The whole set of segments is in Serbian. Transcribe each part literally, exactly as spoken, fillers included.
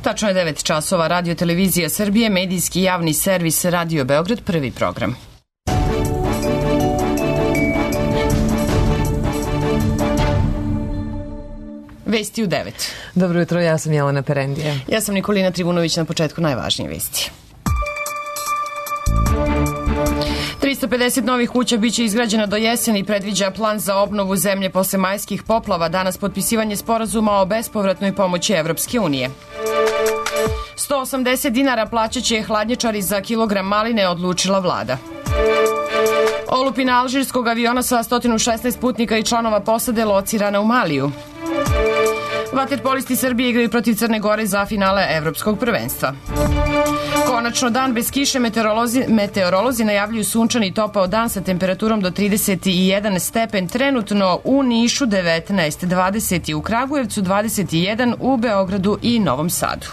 Tačno je devet časova. Radio Televizija Srbije, medijski javni servis Radio Beograd, prvi program. Vesti u devet. Dobro jutro, ja sam Jelena Perendija. Ja sam Nikolina Trivunović, na početku najvažnije vesti. trista pedeset novih kuća biće izgrađeno do jeseni, predviđa plan za obnovu zemlje posle majskih poplava. Danas potpisivanje sporazuma o bespovratnoj pomoći Evropske unije. sto osamdeset dinara plaćaće hladnjačari za kilogram maline, odlučila vlada. Olupina alžirskog aviona sa sto šesnaest putnika i članova posade locirana u Maliju. Vaterpolisti Srbije igraju protiv Crne Gore za finale evropskog prvenstva. Konačno dan bez kiše, meteorolozi, meteorolozi najavljuju sunčan i topao dan sa temperaturom do trideset jedan stepen. Trenutno u Nišu devetnaest, dvadeset u Kragujevcu, dvadeset jedan u Beogradu i Novom Sadu.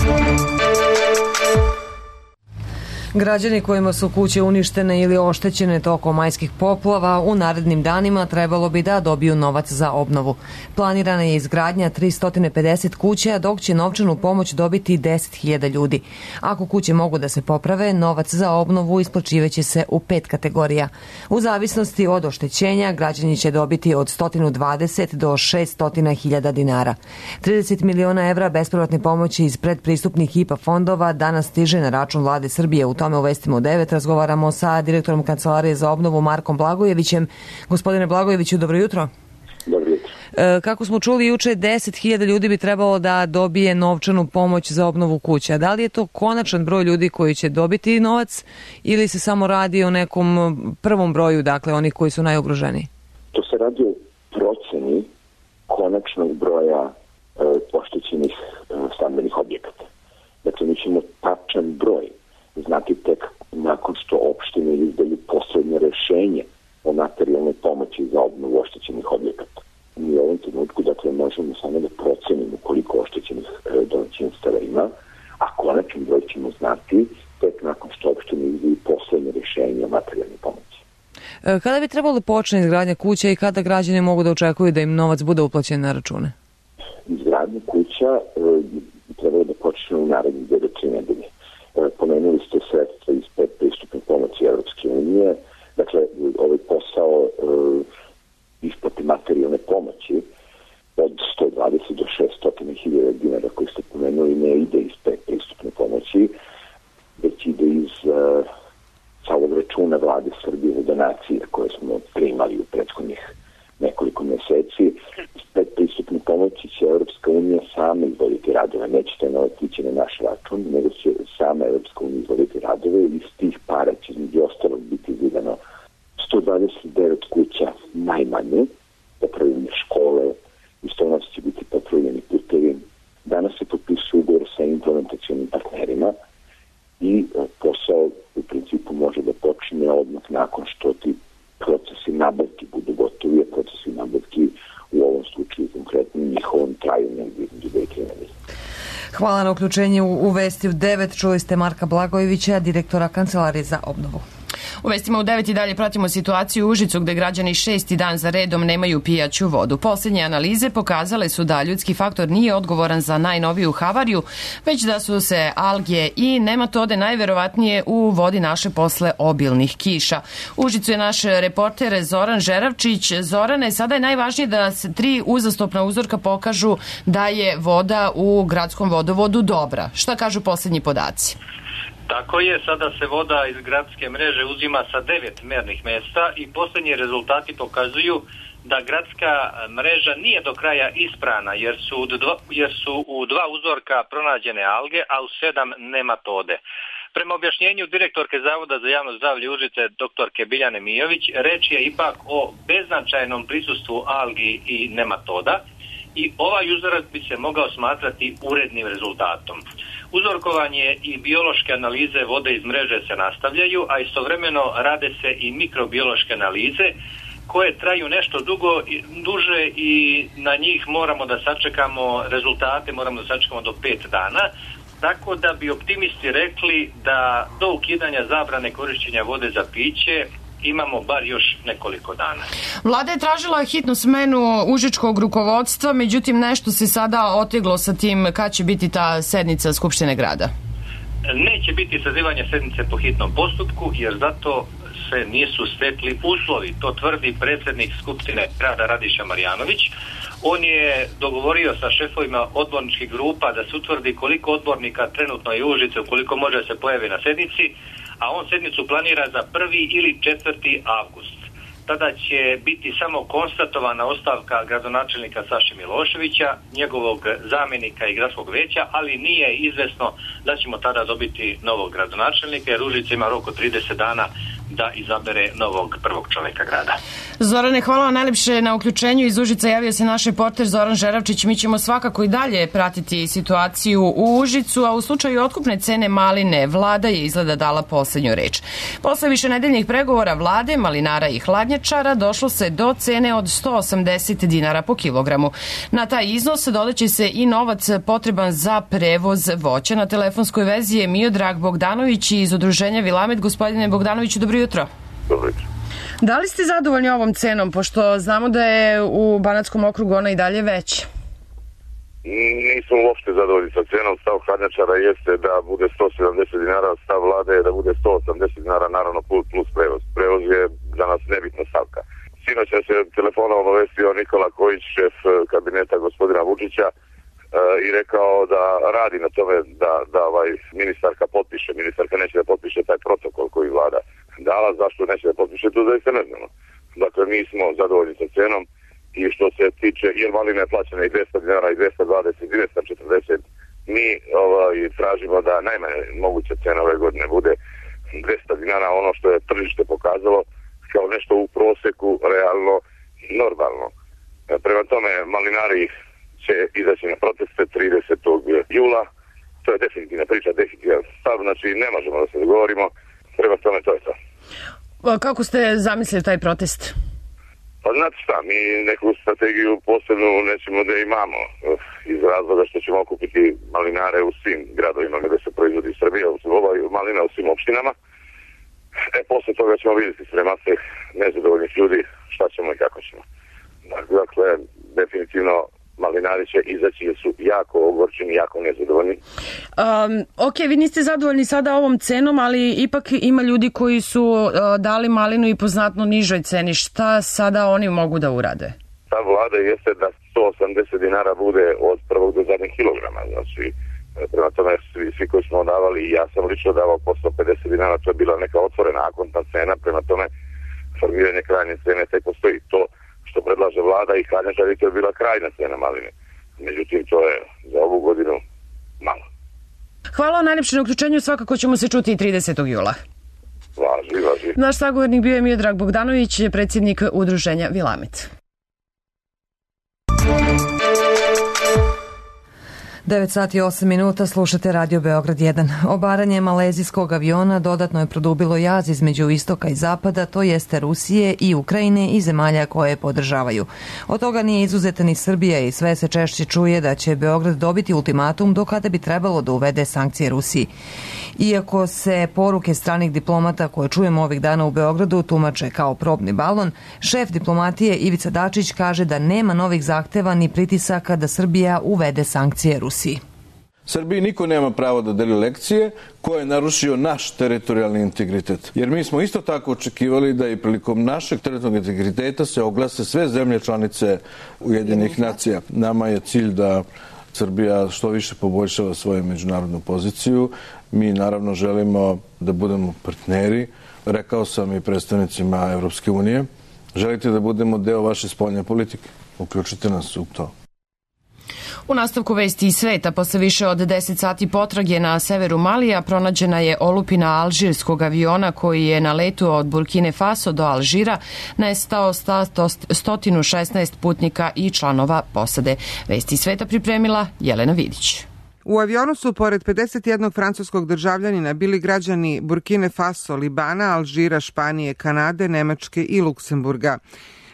Građani kojima su kuće uništene ili oštećene tokom majskih poplava u narednim danima trebalo bi da dobiju novac za obnovu. Planirana je izgradnja tristo pedeset kuća, dok će novčanu pomoć dobiti deset hiljada ljudi. Ako kuće mogu da se poprave, novac za obnovu isplaćivaće se u pet kategorija. U zavisnosti od oštećenja, građani će dobiti od sto dvadeset do šeststo hiljada dinara. trideset miliona evra bespovratne pomoći iz predpristupnih I P A fondova danas stiže na račun vlade Srbije. U tome u Vestima u devet razgovaramo sa direktorom Kancelarije za obnovu Markom Blagojevićem. Gospodine Blagojeviću, dobro jutro. Dobro jutro. E, kako smo čuli juče, deset hiljada ljudi bi trebalo da dobije novčanu pomoć za obnovu kuća. Da li je to konačan broj ljudi koji će dobiti novac ili se samo radi o nekom prvom broju, dakle onih koji su najugroženiji? To se radi o proceni konačnog broja e, oštećenih e, stambenih objekata. Dakle, mi ćemo tačan broj znati tek nakon što opštine izdaju poslednje rešenje o materijalnoj pomoći za obnovu oštećenih objekata. Mi u ovom trenutku, dakle, možemo samo da procenimo koliko oštećenih e, domaćinstava ima, a konačan broj ćemo znati tek nakon što opštine izdaju poslednje rešenje o materijalnoj pomoći. E, kada bi trebalo da počne izgradnja kuća i kada građani mogu da očekuju da im novac bude uplaćen na račune? Izgradnja kuća e, trebalo da počne u narednih dve do tri nedelje. Pomenuli ste sredstva iz predpristupne pomoći Evropske unije. Dakle, ovaj posao e, isplate materijalne pomoći od sto dvadeset do šeststo hiljada dinara koji ste pomenuli ne ide iz predpristupne pomoći, već ide iz e, samog računa vlade Srbije za donacije koje smo primali u prethodnih nekoliko meseci. Iz predpristupne pomoći će Evropska unija sama izvoditi radove. Neće te novac ići na naš račun, nego će sama Evropska unija izvoditi radove i iz tih para će između ostalog biti izvedeno sto dvadeset devet kuća najmanje, popravljene škole, isto nas će biti popravljeni putevi. Danas se potpisuje ugovor sa implementacionim partnerima i posao u principu može da počne odmah nakon što ti procesi nabavki budu gotovi, a procesi nabavki u ovom slučaju konkretno njihovom traju negdje između dve i tri nedelje. Hvala na uključenju u Vesti u devet. Čuli ste Marka Blagojevića, direktora Kancelarije za obnovu. U Vestima u devet i dalje pratimo situaciju u Užicu gde građani šesti dan za redom nemaju pijaću vodu. Poslednje analize pokazale su da ljudski faktor nije odgovoran za najnoviju havariju, već da su se alge i nematode najverovatnije u vodi naše posle obilnih kiša. U Užicu je naš reporter Zoran Žeravčić. Zorane, sada je najvažnije da se tri uzastopna uzorka pokažu da je voda u gradskom vodovodu dobra. Šta kažu poslednji podaci? Tako je, sada se voda iz gradske mreže uzima sa devet mernih mesta i posljednji rezultati pokazuju da gradska mreža nije do kraja isprana jer su, dva, jer su u dva uzorka pronađene alge, a u sedam nematode. Prema objašnjenju direktorke Zavoda za javno zdravlje Užice, doktorke Biljane Mijović, reč je ipak o beznačajnom prisustvu algi i nematoda i ovaj uzorak bi se mogao smatrati urednim rezultatom. Uzorkovanje i biološke analize vode iz mreže se nastavljaju, a istovremeno rade se i mikrobiološke analize koje traju nešto dugo, duže i na njih moramo da sačekamo rezultate, moramo da sačekamo do pet dana, tako da bi optimisti rekli da do ukidanja zabrane korišćenja vode za piće imamo bar još nekoliko dana. Vlada je tražila hitnu smenu užičkog rukovodstva, međutim nešto se sada oteglo sa tim kad će biti ta sednica Skupštine grada. Neće biti sazivanje sednice po hitnom postupku, jer zato se nisu stekli uslovi. To tvrdi predsjednik Skupštine grada Radiša Marjanović. On je dogovorio sa šefovima odborničkih grupa da se utvrdi koliko odbornika trenutno je u Užicu, koliko može se pojavi na sednici, a on sednicu planira za prvi ili četvrti avgust. Tada će biti samo konstatovana ostavka gradonačelnika Saše Miloševića, njegovog zamjenika i gradskog veća, ali nije izvesno da ćemo tada dobiti novog gradonačelnika, jer Užice ima rok od trideset dana da izabere novog prvog čovjeka grada. Zorane, hvala vam najljepše na uključenju. Iz Užica javio se naš reporter Zoran Žeravčić. Mi ćemo svakako i dalje pratiti situaciju u Užicu, a u slučaju otkupne cene maline vlada je izgleda dala posljednju reč. Posle višenedeljnih pregovora vlade, malinara i hladnjačara došlo se do cene od sto osamdeset dinara po kilogramu. Na taj iznos dodaće se i novac potreban za prevoz voća. Na telefonskoj vezi je Miodrag Bogdanović iz udruženja Vilamet. Gospodine Bogdanoviću, dobro jutro. Dobro jutro. Da li ste zadovoljni ovom cenom, pošto znamo da je u Banatskom okrugu ona i dalje veća? Nismo uopšte zadovoljni sa cenom. Stav hladnjačara jeste da bude sto sedamdeset dinara, stav vlade je da bude sto osamdeset dinara, naravno plus prevoz. Prevoz je za nas nebitna stavka. Sinoć se telefonom obavestio Nikola Kojić, šef kabineta gospodina Vučića, i rekao da radi na tome da, da ovaj ministarka potpiše. Ministarka neće da potpiše taj protokol koji vlada dala. Zašto neće da potpiše, to zaista ne znamo. Dakle, mi smo zadovoljni sa cenom i što se tiče, jer malina je plaćena i dvesta dinara, i dvesta dvadeset, i dvesta četrdeset, mi ovaj, tražimo da najmanje moguća cena ove godine bude dvesta dinara, ono što je tržište pokazalo kao nešto u proseku realno normalno. Prema tome, malinari će izaći na proteste tridesetog jula. To je definitivna priča, definitivan stav, znači ne možemo da se dogovorimo. Prema tome, to je to. Kako ste zamislili taj protest? Pa znate šta, mi neku strategiju posebnu nećemo da imamo, iz razloga što ćemo okupiti malinare u svim gradovima gde se proizvodi Srbija, ovaj malina u svim opštinama. E, posle toga ćemo vidjeti sprema se nezadovoljnih ljudi šta ćemo i kako ćemo. Dakle, definitivno malinari će izaći jer su jako ogorčeni, jako nezadovoljni. Um, ok, vi niste zadovoljni sada ovom cenom, ali ipak ima ljudi koji su uh, dali malinu i po znatno nižoj ceni. Šta sada oni mogu da urade? Ta vlada jeste da sto osamdeset dinara bude od prvog do zadnjeg kilograma. Znači, prema tome svi, svi koji smo davali, i ja sam lično davao po sto pedeset dinara, to je bila neka otvorena akontna cena, prema tome formiranje krajnje cene tek postoji. To što predlaže vlada i hladnjačari, to je bila krajna cena maline. Međutim, to je za ovu godinu malo. Hvala vam najljepše na uključenju, svakako ćemo se čuti i tridesetog jula. Važi, važi. Naš sagovornik bio je Miodrag Bogdanović, predsjednik udruženja Vilamet. devet sati i osam minuta, slušate Radio Beograd jedan. Obaranje malezijskog aviona dodatno je produbilo jaz između istoka i zapada, to jeste Rusije i Ukrajine i zemalja koje je podržavaju. Od toga nije izuzeta ni Srbija i sve se češće čuje da će Beograd dobiti ultimatum do kada bi trebalo da uvede sankcije Rusiji. Iako se poruke stranih diplomata koje čujemo ovih dana u Beogradu tumače kao probni balon, šef diplomatije Ivica Dačić kaže da nema novih zahteva ni pritisaka da Srbija uvede sankcije Rusiji. Srbiji niko nema pravo da deli lekcije ko je narušio naš teritorijalni integritet. Jer mi smo isto tako očekivali da i prilikom našeg teritorijalnog integriteta se oglase sve zemlje članice Ujedinjenih nacija. Nama je cilj da Srbija što više poboljšava svoju međunarodnu poziciju. Mi naravno želimo da budemo partneri. Rekao sam i predstavnicima Evropske unije. Želite da budemo deo vaše spoljne politike? Uključite nas u to. U nastavku vesti iz sveta, posle više od deset sati potrage na severu Malija, pronađena je olupina alžirskog aviona koji je na letu od Burkine Faso do Alžira nestao sto šesnaest putnika i članova posade. Vesti iz sveta pripremila Jelena Vidić. U avionu su pored pedeset jednog francuskog državljanina bili građani Burkine Faso, Libana, Alžira, Španije, Kanade, Nemačke i Luksemburga.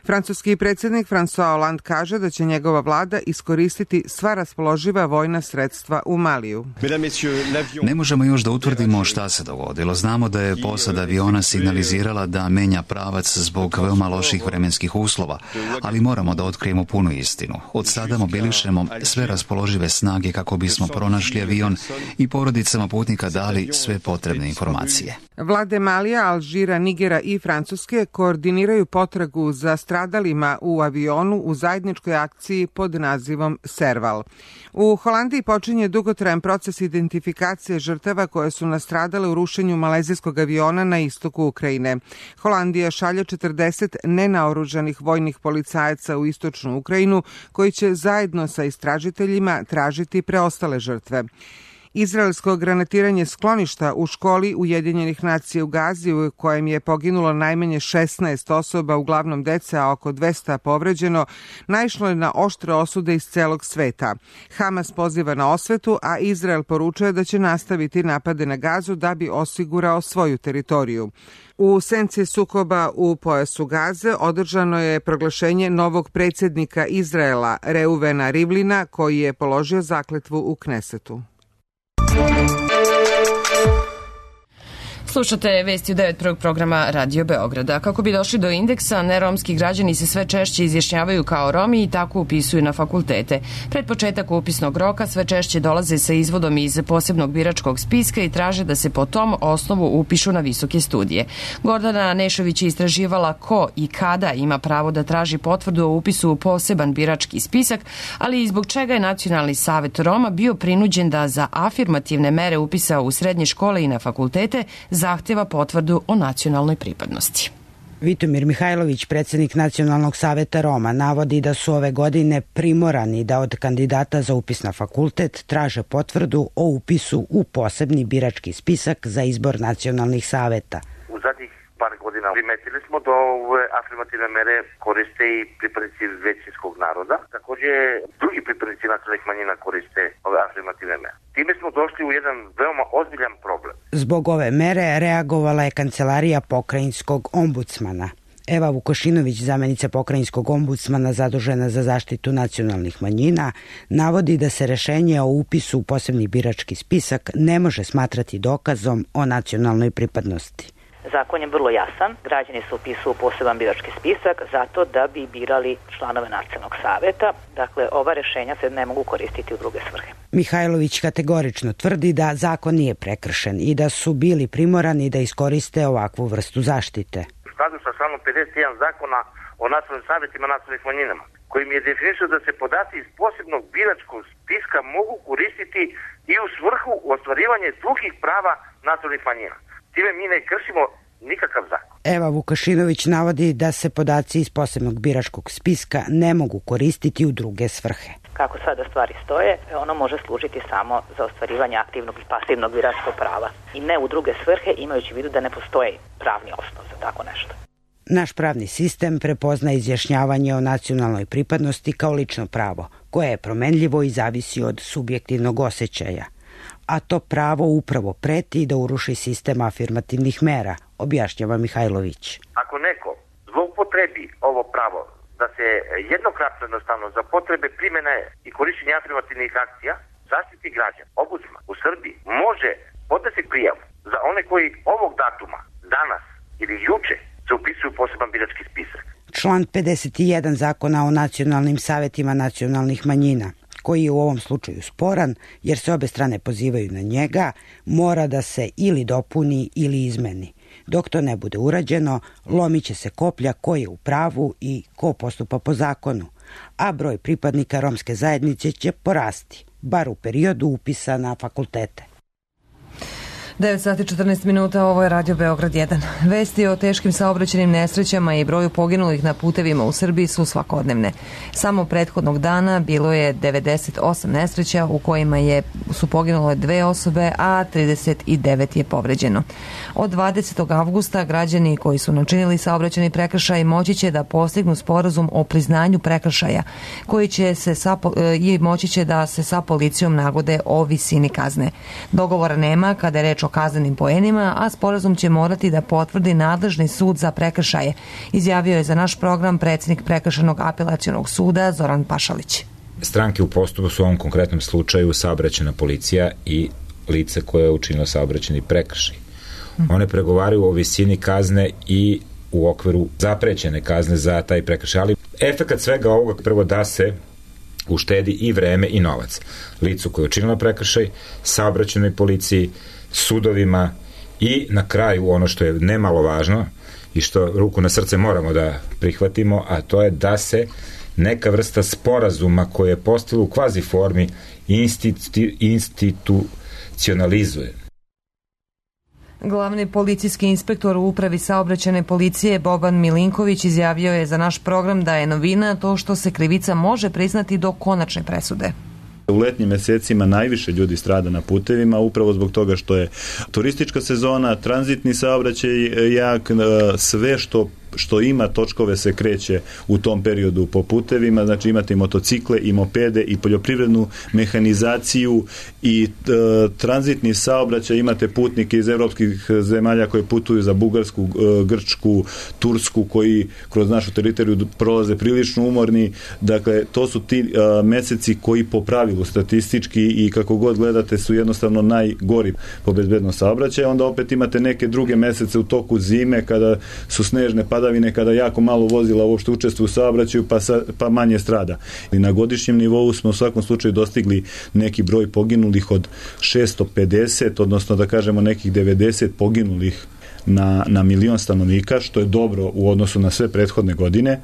Francuski predsjednik François Hollande kaže da će njegova vlada iskoristiti sva raspoloživa vojna sredstva u Maliju. Ne možemo još da utvrdimo šta se dogodilo. Znamo da je posada aviona signalizirala da menja pravac zbog veoma loših vremenskih uslova, ali moramo da otkrijemo punu istinu. Od sada mobilišemo sve raspoložive snage kako bismo pronašli avion i porodicama putnika dali sve potrebne informacije. Vlade Malija, Alžira, Nigera i Francuske koordiniraju potragu za stradalima u avionu u zajedničkoj akciji pod nazivom Serval. U Holandiji počinje dugotrajan proces identifikacije žrtava koje su nastradale u rušenju malezijskog aviona na istoku Ukrajine. Holandija šalje četrdeset nenaoružanih vojnih policajaca u istočnu Ukrajinu koji će zajedno sa istražiteljima tražiti preostale žrtve. Izraelsko granatiranje skloništa u školi Ujedinjenih nacija u Gazi, u kojem je poginulo najmanje šesnaest osoba, uglavnom dece, a oko dvesta povređeno, naišlo je na oštre osude iz celog sveta. Hamas poziva na osvetu, a Izrael poručuje da će nastaviti napade na Gazu da bi osigurao svoju teritoriju. U senci sukoba u pojasu Gaze održano je proglašenje novog predsjednika Izraela, Reuvena Rivlina, koji je položio zakletvu u Knesetu. Slušate vesti u devet prvog programa Radio Beograda. Kako bi došli do indeksa, neromski građani se sve češće izjašnjavaju kao Romi i tako upisuju na fakultete. Pred početak upisnog roka sve češće dolaze sa izvodom iz posebnog biračkog spiska i traže da se po tom osnovu upišu na visoke studije. Gordana Nešović je istraživala ko i kada ima pravo da traži potvrdu o upisu u poseban birački spisak, ali i zbog čega je Nacionalni savet Roma bio prinuđen da za afirmativne mere upisa u srednje škole i na fakultete zahteva potvrdu o nacionalnoj pripadnosti. Vitomir Mihajlović, predsjednik Nacionalnog saveta Roma, navodi da su ove godine primorani da od kandidata za upis na fakultet traže potvrdu o upisu u posebni birački spisak za izbor nacionalnih saveta. U zadnjih par godina primetili smo da ove afirmativne mere koriste i pripadnici većinskog naroda. Također drugi pripadnici nacionalnih manjina koriste ove afirmativne mere. Time smo došli u jedan veoma ozbiljan problem. Zbog ove mere reagovala je Kancelarija pokrajinskog ombudsmana. Eva Vukošinović, zamenica pokrajinskog ombudsmana zadužena za zaštitu nacionalnih manjina, navodi da se rešenje o upisu u posebni birački spisak ne može smatrati dokazom o nacionalnoj pripadnosti. Zakon je vrlo jasan. Građani se upisuju u poseban birački spisak zato da bi birali članove nacionalnog saveta. Dakle, ova rešenja se ne mogu koristiti u druge svrhe. Mihajlović kategorično tvrdi da zakon nije prekršen i da su bili primorani da iskoriste ovakvu vrstu zaštite. U skladu sa članom pedeset jedan zakona o nacionalnim savetima nacionalnih manjinama, kojim je definisao da se podaci iz posebnog biračkog spiska mogu koristiti i u svrhu ostvarivanja drugih prava nacionalnih manjina. Time mi ne kršimo nikakav zakon. Eva Vukašinović navodi da se podaci iz posebnog biračkog spiska ne mogu koristiti u druge svrhe. Kako sada stvari stoje, ono može služiti samo za ostvarivanje aktivnog i pasivnog biračkog prava i ne u druge svrhe, imajući u vidu da ne postoji pravni osnov za tako nešto. Naš pravni sistem prepozna izjašnjavanje o nacionalnoj pripadnosti kao lično pravo, koje je promenljivo i zavisi od subjektivnog osjećaja. A to pravo upravo preti da uruši sistem afirmativnih mera, objašnjava Mihajlović. Ako neko zloupotrebi ovo pravo da se jednokratno jednostavno za potrebe primjene i korišćenja afirmativnih akcija zaštiti građana, ombudsman u Srbiji može podneti prijavu za one koji ovog datuma, danas ili juče, se upisuju u poseban birački spisak. Član pedeset jedan Zakona o nacionalnim savetima nacionalnih manjina, koji je u ovom slučaju sporan jer se obe strane pozivaju na njega, mora da se ili dopuni ili izmeni. Dok to ne bude urađeno, lomit će se koplja ko je u pravu i ko postupa po zakonu, a broj pripadnika romske zajednice će porasti, bar u periodu upisa na fakultete. devet sati i četrnaest minuta, ovo je Radio Beograd jedan. Vesti o teškim saobraćajnim nesrećama i broju poginulih na putevima u Srbiji su svakodnevne. Samo prethodnog dana bilo je devedeset osam nesreća u kojima je, su poginule dve osobe, a trideset devet je povređeno. Od dvadesetog avgusta građani koji su načinili saobraćajni prekršaj moći će da postignu sporazum o priznanju prekršaja koji će se sa, i moći će da se sa policijom nagode o visini kazne. Dogovora nema kada je reč o kaznenim poenima, a sporazum će morati da potvrdi nadležni sud za prekršaje, izjavio je za naš program predsjednik Prekršajnog apelacionog suda Zoran Pašalić. Stranke u postupku su u ovom konkretnom slučaju saobraćajna policija i lice koje je učinilo saobraćajni prekršaj. One pregovaraju o visini kazne i u okviru zaprećene kazne za taj prekršaj. Ali efekat svega ovoga prvo da se uštedi i vreme i novac. Licu koje je učinilo prekršaj, saobraćajnoj policiji, sudovima i na kraju ono što je nemalo važno i što ruku na srce moramo da prihvatimo, a to je da se neka vrsta sporazuma koje je postalo u kvazi formi institu, institucionalizuje. Glavni policijski inspektor u upravi saobraćajne policije Boban Milinković izjavio je za naš program da je novina to što se krivica može priznati do konačne presude. U letnjim mesecima najviše ljudi strada na putevima upravo zbog toga što je turistička sezona, tranzitni saobraćaj jak, sve što što ima točkove se kreće u tom periodu po putevima, znači imate i motocikle i mopede i poljoprivrednu mehanizaciju i e, tranzitni saobraćaj, imate putnike iz evropskih zemalja koji putuju za Bugarsku, e, Grčku, Tursku, koji kroz našu teritoriju prolaze prilično umorni, dakle to su ti e, meseci koji po pravilu statistički i kako god gledate su jednostavno najgori po bezbednost saobraćaja, onda opet imate neke druge mesece u toku zime kada su snežne padavine, kada jako malo vozila uopšte učestvuju u saobraćaju pa, sa, pa manje strada. I na godišnjem nivou smo u svakom slučaju dostigli neki broj poginulih od šesto pedeset, odnosno da kažemo nekih devedeset poginulih na, na milion stanovnika, što je dobro u odnosu na sve prethodne godine.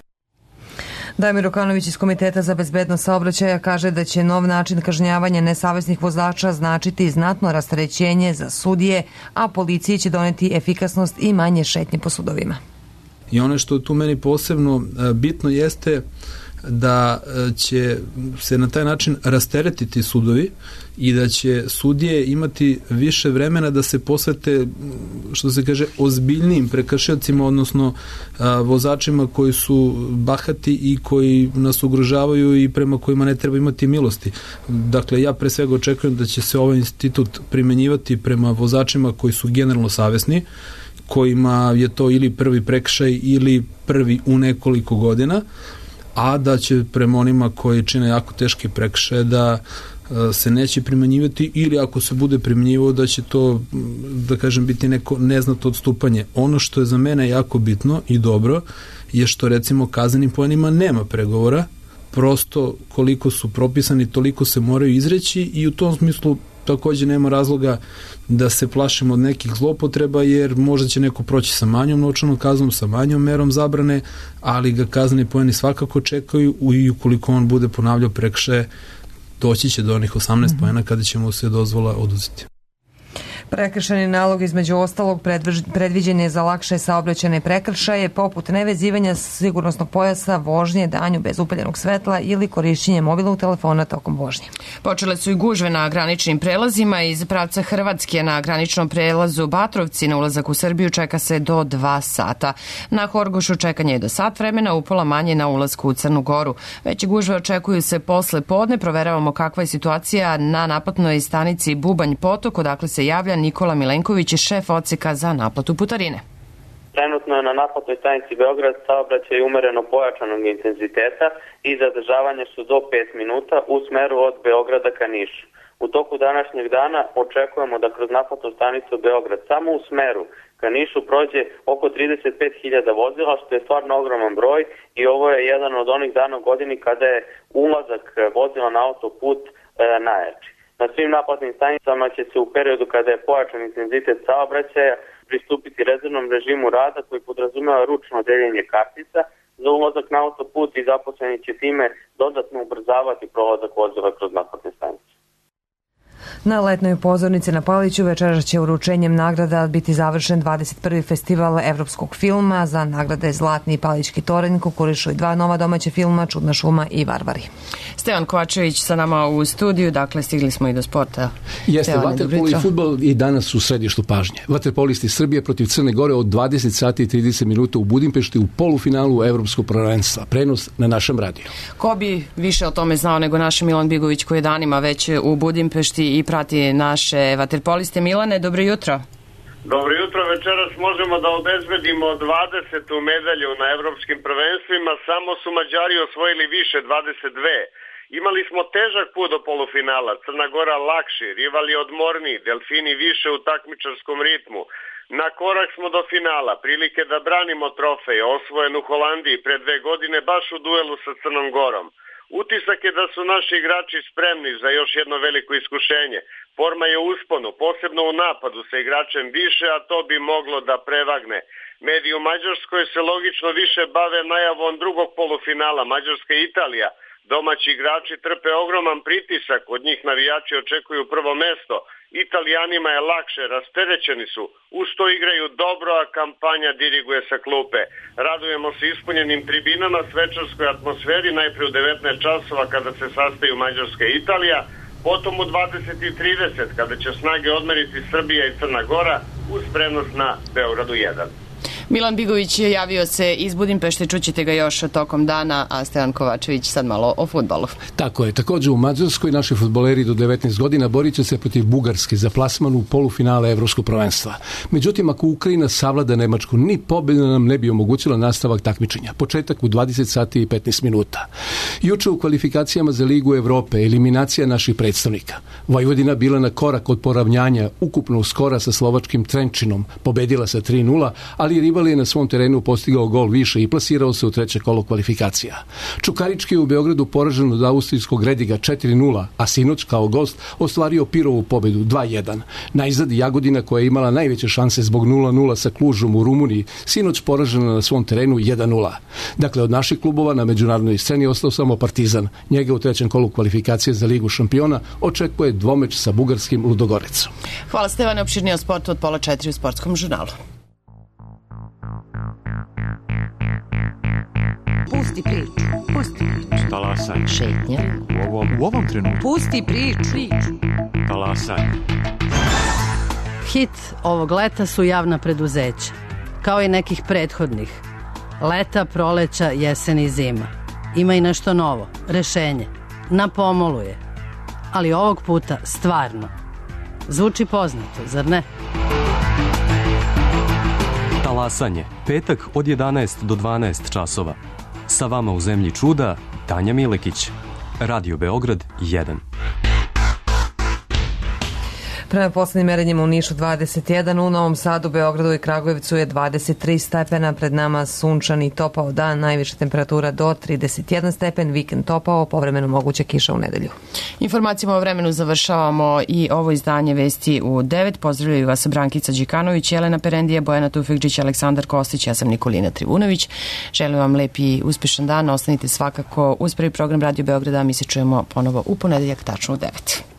Damir Okanović iz Komiteta za bezbednost saobraćaja kaže da će nov način kažnjavanja nesavesnih vozača značiti znatno rasterećenje za sudije, a policiji će doneti efikasnost i manje šetnje po sudovima. I ono što tu meni posebno bitno jeste da će se na taj način rasteretiti sudovi i da će sudije imati više vremena da se posvete, što se kaže, ozbiljnijim prekršiocima, odnosno a, vozačima koji su bahati i koji nas ugrožavaju i prema kojima ne treba imati milosti. Dakle, ja pre svega očekujem da će se ovaj institut primenjivati prema vozačima koji su generalno savesni, kojima je to ili prvi prekršaj ili prvi u nekoliko godina, a da će prema onima koji čine jako teške prekršaje da se neće primenjivati ili ako se bude primenjivao da će to, da kažem, biti neko neznatno odstupanje. Ono što je za mene jako bitno i dobro je što recimo kaznenim poenima nema pregovora, prosto koliko su propisani toliko se moraju izreći i u tom smislu takođe nema razloga da se plašimo od nekih zlopotreba, jer možda će neko proći sa manjom novčanom kaznom, sa manjom merom zabrane, ali ga kazneni poeni svakako čekaju i ukoliko on bude ponavljao prekršaje, doći će do onih osamnaest mm-hmm. poena kada će mu se dozvola oduzeti. Prekršajni nalog između ostalog predviđen je za lakše saobraćajne prekršaje poput nevezivanja sigurnosnog pojasa, vožnje, danju bez upaljenog svetla ili korišćenje mobilnog telefona tokom vožnje. Počele su i gužve na graničnim prelazima. Iz pravca Hrvatske na graničnom prelazu Batrovci na ulazak u Srbiju čeka se do dva sata. Na Horgošu čekanje je do sat vremena, upola manje na ulasku u Crnu Goru. Veće gužve očekuju se posle podne. Proveravamo kakva je situacija na naplatnoj stanici Bubanj Potok, odakle se javlja Nikola Milenković, šef odseka za naplatu putarine. Trenutno je na naplatnoj stanici Beograd saobraćaj umereno pojačanog intenziteta i zadržavanje su do pet minuta u smeru od Beograda ka Nišu. U toku današnjeg dana očekujemo da kroz naplatnu stanicu Beograd samo u smeru ka Nišu prođe oko trideset pet hiljada vozila, što je stvarno ogroman broj i ovo je jedan od onih dana u godini kada je ulazak vozila na autoput e, najjači. Na svim naplatnim stanicama će se u periodu kada je pojačan intenzitet saobraćaja pristupiti rezervnom režimu rada koji podrazumeva ručno deljenje kartica za ulazak na autoput i zaposleni će time dodatno ubrzavati prolazak vozila kroz naplatne stanice. Na letnoj pozornici na Paliću večeras će uručenjem nagrada biti završen dvadeset prvi festival evropskog filma. Za nagrade Zlatni i Palićki toranj konkurišu i dva nova domaća filma, Čudna šuma i Varvari. Stevan Kovačević sa nama u studiju, dakle stigli smo i do sporta. Jeste, vaterpolo i fudbal i danas u središtu pažnje. Vaterpolisti Srbije protiv Crne Gore od dvadeset sati i trideset minuta u Budimpešti u polufinalu Evropskog prvenstva. Prenos na našem radiju. Ko bi više o tome znao nego naš Milan Bigović koji je danima već u Budimpešti i prati naše vaterpoliste. Milane, dobro jutro. Dobro jutro, večeras možemo da obezbedimo dvadesetu medalju na evropskim prvenstvima, samo su Mađari osvojili više, dvadeset dve. Imali smo težak put do polufinala, Crna Gora lakši, rivali odmorniji, Delfini više u takmičarskom ritmu. Na korak smo do finala, prilike da branimo trofej, osvojen u Holandiji pre dve godine baš u duelu sa Crnom Gorom. Utisak je da su naši igrači spremni za još jedno veliko iskušenje. Forma je u usponu, posebno u napadu sa igračem više, a to bi moglo da prevagne. Mediji u Mađarskoj se logično više bave najavom drugog polufinala, Mađarska i Italija. Domaći igrači trpe ogroman pritisak, od njih navijači očekuju prvo mesto. Italijanima je lakše, rasterećeni su, uz to igraju dobro, a kampanja diriguje sa klupe. Radujemo se ispunjenim tribinama, svečarskoj atmosferi, najprije u devetnaest časova kada se sastaju Mađarska i Italija, potom u dvadeset i trideset kada će snage odmeriti Srbija i Crna Gora uz prenos na Beogradu jedan. Milan Bigović je javio se iz Budimpešte, čućete ga još tokom dana, a Stevan Kovačević sad malo o fudbalu. Tako je, također u Mađarskoj naši fudbaleri do devetnaest godina borit će se protiv Bugarske za plasman u polufinale Evropskog prvenstva. Međutim, ako Ukrajina savlada Nemačku, ni pobjeda nam ne bi omogućila nastavak takmičenja. Početak u dvadeset sati i petnaest minuta. Juče u kvalifikacijama za Ligu Evrope eliminacija naših predstavnika. Vojvodina bila na korak od poravnjanja ukupnog skora sa slovačkim Trenčinom, pobedila sa tri nula, ali rival je na svom terenu postigao gol više i plasirao se u treće kolo kvalifikacija. Čukarički je u Beogradu poražen od austrijskog Rediga četiri nula, a sinoć kao gost ostvario Pirovu pobedu dva jedan. Najzad Jagodina, koja je imala najveće šanse zbog nula nula sa Klužom u Rumuniji, sinoć poražena na svom terenu jedan nula. Dakle, od naših klubova na međunarodnoj sceni ostao samo Partizan. Njega u trećem kolu kvalifikacije za Ligu šampiona očekuje dvomeč sa bugarskim Ludogorecom. Hvala Stevane, opširnije o sportu od pola četiri u Sportskom žurnalu. Pusti priču, pusti priču. Talasaj. Šetnja. U ovom, u ovom trenutku. Pusti priču. Talasaj. Hit ovog leta su javna preduzeća, kao i nekih prethodnih. Leta, proleća, jesen i zima. Ima i nešto novo, rešenje. Na pomolu je. Ali ovog puta stvarno. Zvuči poznato, zar ne? Talasanje, petak od jedanaest do dvanaest časova. Sa vama u zemlji čuda, Tanja Milekić. Radio Beograd jedan. Prema poslednjim merenjima u Nišu dvadeset jedan, u Novom Sadu, Beogradu i Kragujevcu je dvadeset tri stepena, pred nama sunčan i topao dan, najviša temperatura do trideset jedan stepen, vikend topao, povremeno moguća kiša u nedelju. Informacijama o vremenu završavamo i ovo izdanje Vesti u devet. Pozdravljaju vas Brankica Đikanović, Jelena Perendija, Bojana Tufekđić, Aleksandar Kostić, ja sam Nikolina Trivunović. Želim vam lep i uspešan dan, ostanite svakako uz prvi program Radio Beograda, mi se čujemo ponovo u ponedeljak tačno u devet.